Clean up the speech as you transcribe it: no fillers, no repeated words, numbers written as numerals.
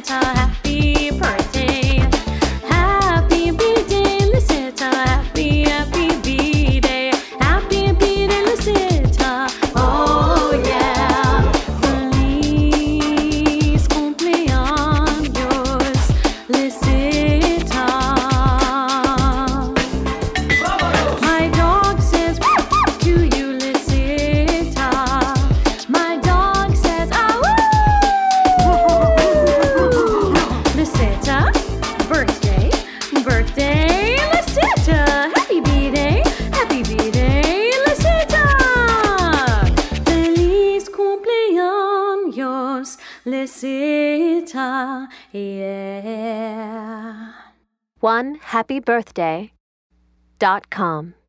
Lisetta, happy birthday. Happy birthday, Lisetta, happy birthday. Happy birthday, Lisetta, oh yeah. Feliz cumpleaños, Lisetta. My dog says to you, Lisetta. My dog says, ah, woo! Lisetta, birthday, birthday, Lisetta. Happy birthday, Lisetta. Feliz cumpleaños, Lisetta, yeah. OneHappyBirthday.com